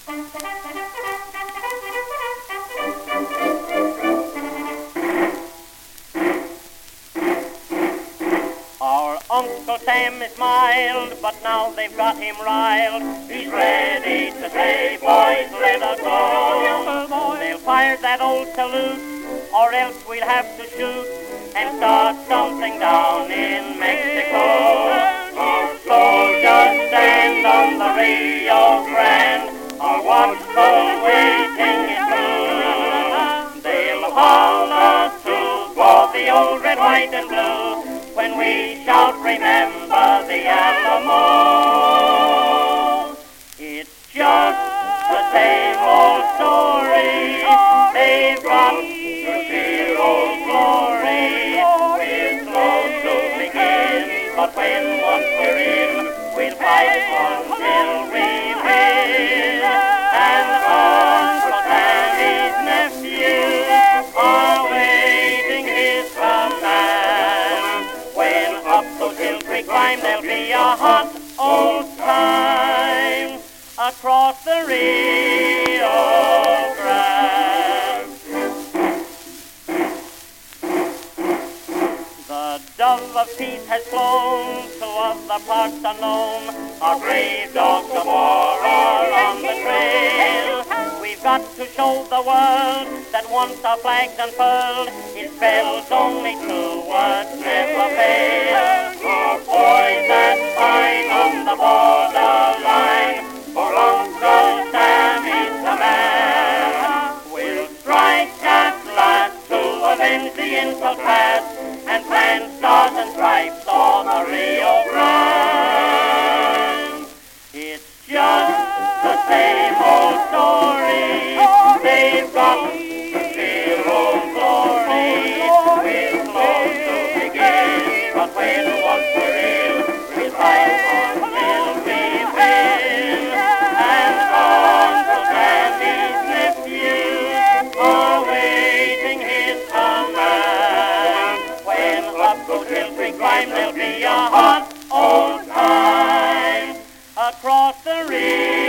Our Uncle Sam is mild, but now they've got him riled. He's ready to say, boys, let us go. They'll fire that old salute, or else we'll have to shoot and start something down in Mexico. Our soldiers stand on the Rio Grande, our watchful waiting is through. They'll holler to for the old red, white, and blue when we shout, remember the Alamo. It's just the same old story. They've got to fear old glory. We're slow to begin, but when once we're in, we'll fight until we win. And Uncle Sammy's nephews are waiting his command. When up those hills we climb, there'll be a hot old time across the Rio Grande. The dove of peace has flown to other parts unknown. Our brave dogs of war are on the trail. We've got to show the world that once our flag's unfurled, it spells only 2 words, never fail. Our boys that fight on the borderline, for Uncle Sammy's the man. We'll strike at last to avenge the insult past and plant stars and stripes on the Rio Grande. It's just the same old story. They've got to fear old glory. We're slow to begin, but when once we're in, we'll fight until we win. And Uncle Sammy's nephews are waiting his command. When up those hills we climb, there'll be a hot old time across the Rio.